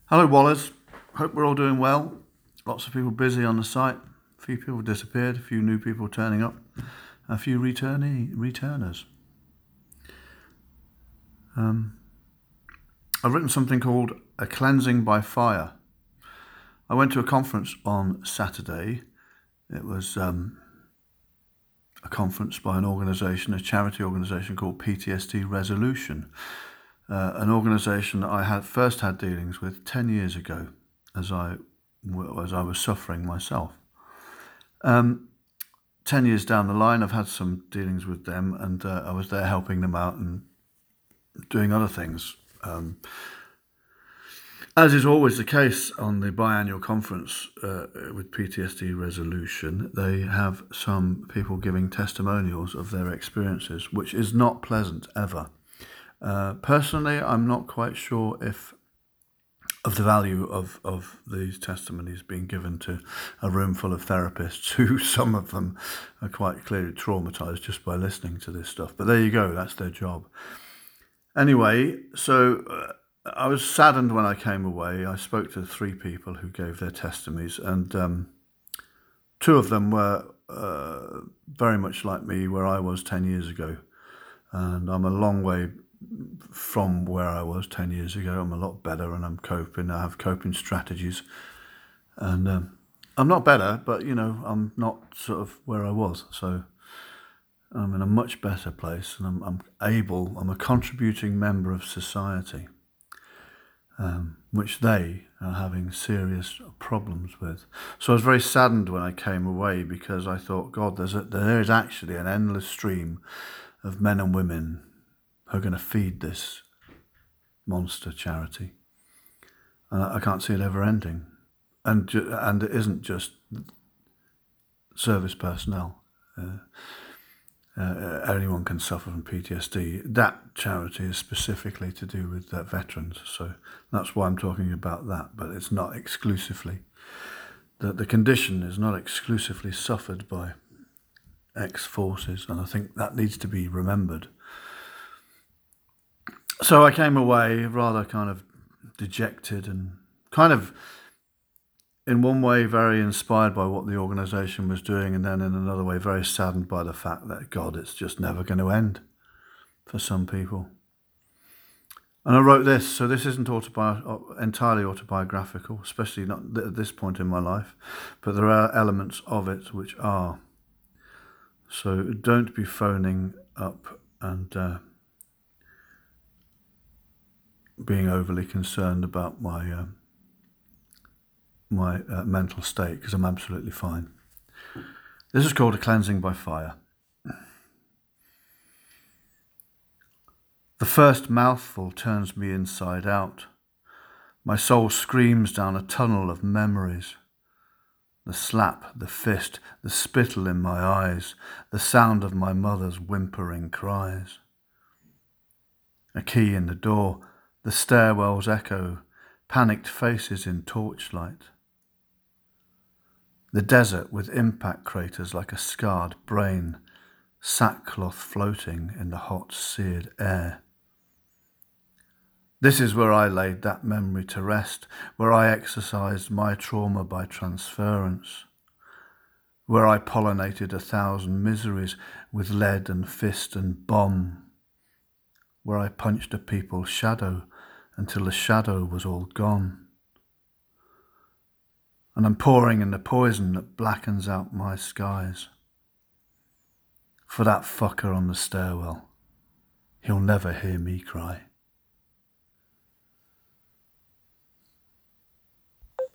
Hello, Wallers. Hope we're all doing well. Lots of people busy on the site. A few people disappeared. A few new people turning up. A few returners. I've written something called A Cleansing by Fire. I went to a conference on Saturday. It was a conference by an organisation, a charity organisation called PTSD Resolution, an organisation that I had first had dealings with 10 years ago as I was suffering myself. 10 years down the line, I've had some dealings with them, and I was there helping them out and doing other things. As is always the case on the biannual conference with PTSD Resolution, they have some people giving testimonials of their experiences, which is not pleasant ever. Personally, I'm not quite sure of the value of these testimonies being given to a room full of therapists who, some of them, are quite clearly traumatized just by listening to this stuff. But there you go, that's their job. Anyway, so I was saddened when I came away. I spoke to 3 people who gave their testimonies, and 2 of them were very much like me, where I was 10 years ago. And I'm a long way from where I was 10 years ago. I'm a lot better, and I'm coping. I have coping strategies, and I'm not better, but I'm not sort of where I was. So I'm in a much better place, and I'm a contributing member of society, which they are having serious problems with. So I was very saddened when I came away, because I thought, God, there is actually an endless stream of men and women who are going to feed this monster charity. And I can't see it ever ending. And it isn't just service personnel. Anyone can suffer from PTSD. That charity is specifically to do with veterans. So that's why I'm talking about that. But it's not exclusively. The condition is not exclusively suffered by ex-forces. And I think that needs to be remembered. So I came away rather kind of dejected, and kind of, in one way, very inspired by what the organisation was doing, and then in another way, very saddened by the fact that, God, it's just never going to end for some people. And I wrote this, so this isn't entirely autobiographical, especially not at this point in my life, but there are elements of it which are. So don't be phoning up and being overly concerned about my mental state, because I'm absolutely fine. This is called A Cleansing by Fire. The first mouthful turns me inside out. My soul screams down a tunnel of memories. The slap, the fist, the spittle in my eyes, the sound of my mother's whimpering cries. A key in the door, the stairwell's echo, panicked faces in torchlight. The desert with impact craters like a scarred brain, sackcloth floating in the hot, seared air. This is where I laid that memory to rest, where I exercised my trauma by transference, where I pollinated 1,000 miseries with lead and fist and bomb, where I punched a people's shadow until the shadow was all gone. And I'm pouring in the poison that blackens out my skies. For that fucker on the stairwell, he'll never hear me cry.